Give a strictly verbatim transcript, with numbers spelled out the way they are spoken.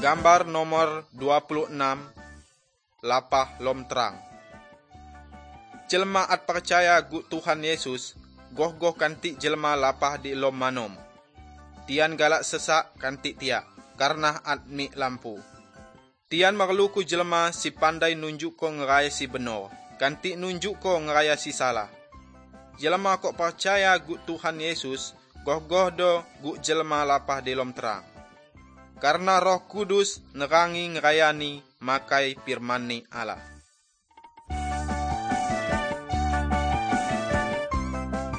Gambar nomor dua puluh enam, lapah lom terang. Jelma at percaya gu Tuhan Yesus, goh-goh kanti jelma lapah di lom manom. Tian galak sesak kanti tiak, karena at mi lampu. Tian marluku jelma si pandai nunjuk ko ngeraya si benar, kanti nunjuk ko ngeraya si salah. Jelma kok percaya gu Tuhan Yesus, goh-goh do gu jelma lapah di lom terang. Karena Roh Kudus nerangi ngerayani makai firman-Ni Allah.